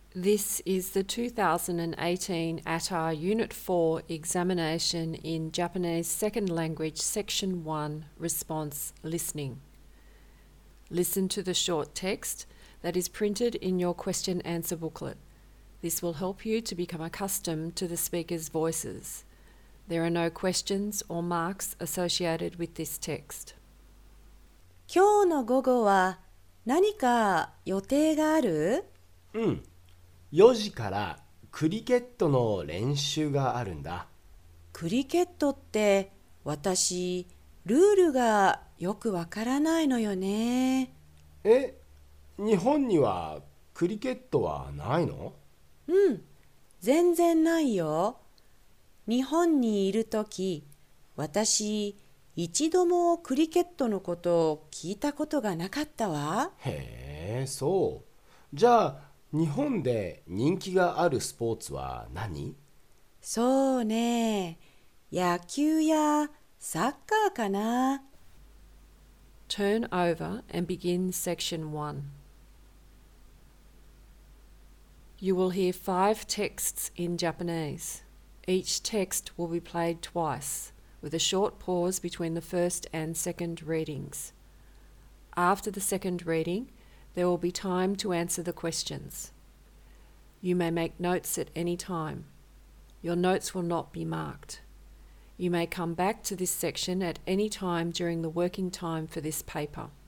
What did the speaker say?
This is the 2018 ATAR Unit 4 examination in Japanese Second Language Section 1 Response Listening. Listen to the short text that is printed in your question answer booklet. This will help you to become accustomed to the speaker's voices. There are no questions or marks associated with this text. 今日の午後は何か予定がある？ 4時からクリケットの練習があるんだ。 クリケットって私ルールがよくわからないのよね。 日本にはクリケットはないの？ 全然ないよ。日本にいるとき、私一度もクリケットのことを聞いたことがなかったわ。 へえ、そう。じゃあ日本で人気があるスポーツは何？ そうね、野球やサッカーかな。 Turn over and begin section 1. You will hear 5 texts in Japanese. Each text will be played twice, with a short pause between the first and second readings. After the second reading, there will be time to answer the questions. You may make notes at any time. Your notes will not be marked. You may come back to this section at any time during the working time for this paper.